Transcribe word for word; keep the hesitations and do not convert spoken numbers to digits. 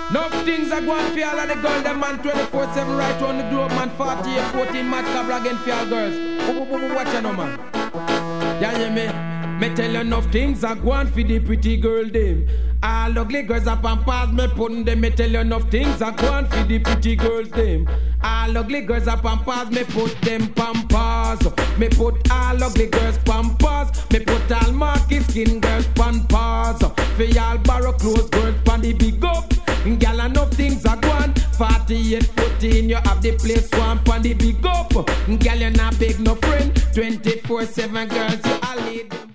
Enough things are going for all of the girls, them man twenty-four seven right on the globe, man. Forty-eight, fourteen mad cabra again for all girls. Watch you know, man. Yeah, hear me? Me tell you enough things are going for the pretty girl them. All ugly girls are pampas, me putting them. Me tell you enough things are going for the pretty girls them. All ugly girls are pampas, me put them pampas. Me put all ugly girls pampas. Me put all marky skin girls pampas. For y'all borrow clothes girls pan the big up. Girl enough things are going. Forty-eight, fourteen, you have the place one pan the big up. Girl you not big no friend. Twenty-four seven girls you all lead.